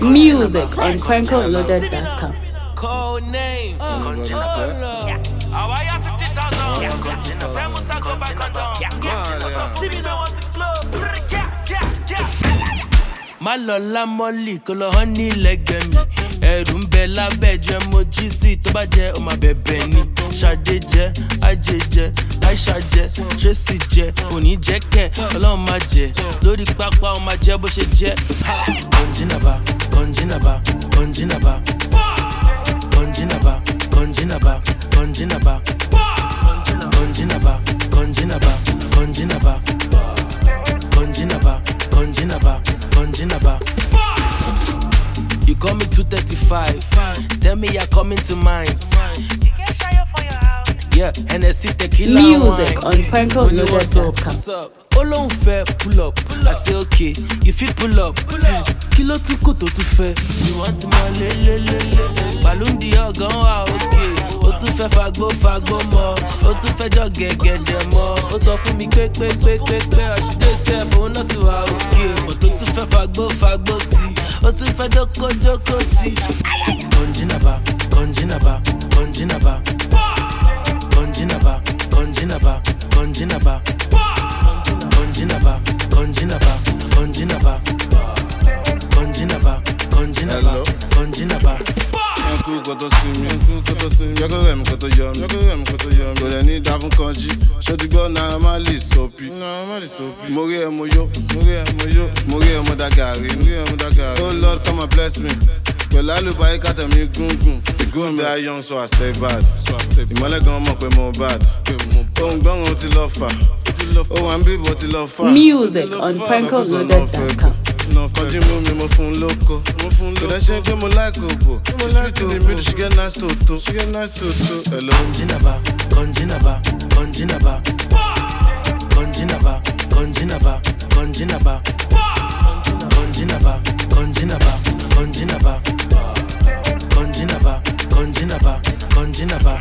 Music on PrankoLoaded.com. Code name. Malola Molly, kolo honey lẹ́gbẹ̀ẹ́ mi. Ẹ̀rù ń bẹ lábẹ́ jẹ́ mo jí sí tó bá jẹ́ ó máa bẹ̀bẹ̀ ni. Ṣadé jẹ́, Ajé jẹ́, Aisha jẹ́, Tracy jẹ́, òní jẹ́ kẹ̀, Ọlọ́run máa jẹ́. Lórí pápá ó máa jẹ́ bó ṣe jẹ́. Kọ̀njínàbà, kọ̀njínàbà, kọ̀njínàbà. Kọ̀njínàbà, kọ̀njínàbà, kọ̀njínàbà. Kọ̀njínàbà, kọ̀njínàbà, kọ̀njínàbà. Kọ̀njínàbà, kọ̀njínàbà, kọ̀njínàbà. You call me 235. Tell me you're coming to mines. Yeah, NSC tequila Music wine. on PrankoLoaded.com. Olóhùn fẹ́ pull up. I say okay, you fit pull up. Kí ló tún kò tó tún fẹ́? You want more lélélélé. Balloon di ọ̀gán wa okay. Ó tún fẹ́ fagbó mọ́. Ó tún fẹ́ jọ gẹ̀gẹ̀dẹ̀ mọ́. Ó sọ fún mi pé ọ̀ṣìdé sẹ́ẹ̀bù òun náà ti wà okay. Ó tún fẹ́ fagbó sí. Ó tún fẹ́ jókòó sí. Kọ̀njínàbà, kọ̀njínàbà, kọ̀njínàbà. Kọ̀njínàbà, kọ̀njínàbà, kọ̀njínàbà. Kọ̀njínàbà, kọ̀njínàbà, kọ̀njínàbà. Kọ̀njínàbà, kọ̀njínàbà, kọ̀njínàbà. Yanku koto simi, yako rem koto yom, kò lè ní dá fún kanjí. Ṣé ti gbọ́ Naira Marley sopi? Mo rí ẹ mo yó, mo rí ẹ mo da gàrí. Oh Lord come and bless me. Pẹ̀lú àlùbáyé kàtà mi gúngùn. Gúngùn bí I young so I stay bad. Ìmọ̀lẹ̀ gan mọ̀ pé mo bad. Ohun gbọ́n ti lọ fà. Ó wà ń bíbọ̀ ti lọ fà. Music on PrankoLoaded.com. Kọjí mú mi mo fún lóko. Kò dẹ́ ṣe pé mo like òbò. She sweet in the middle, she get nice toto. Hello. Kọ̀njínàbà, kọ̀njínàbà, kọ̀njínàbà. Kọ̀njínàbà, kọ̀njínàbà, kọ̀njínàbà. Kọ̀njínàbà, kọ̀njínàbà, kọ̀njínàbà. Kọ̀njínàbà, kọ̀njínàbà, kọ̀njínàbà.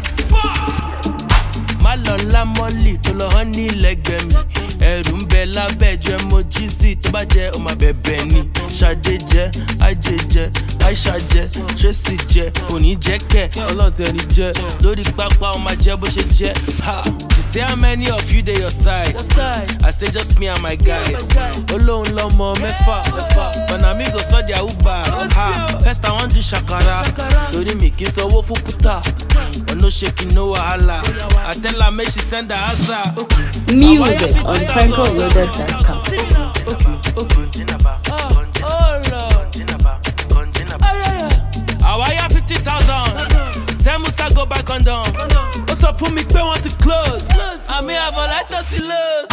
Malola Molly, kolo honey lẹ́gbẹ̀ẹ́ mi. Ẹ̀rù ń bẹ lábẹ́ jẹ́ mo jí sí tó bá jẹ́ ó máa bẹ̀bẹ̀ ni. Ṣadé jẹ́, Ajé jẹ́, Aisha jẹ́, Tracy jẹ́, òní jẹ́ kẹ̀, Ọlọ́run ti ẹni jẹ́. Lórí pápá ó máa jẹ́ bó ṣe jẹ́. She say how many of you dey your side? I say just me and my guys. Olóhùn lọ́mọ mẹ́fà, but na me go sọ their Uber. First I wan do shakara, lórí mi kì í sanwó fún puta. But no shaking, no wahala. I tell her make she send her answer. Music on PrankoLoaded.com. Àwáyá 50,000. Send Musa go back on down. Ó sọ fún mi pé wọ́n ti close. Àmì àbọ̀ láìtọ́ sí lose.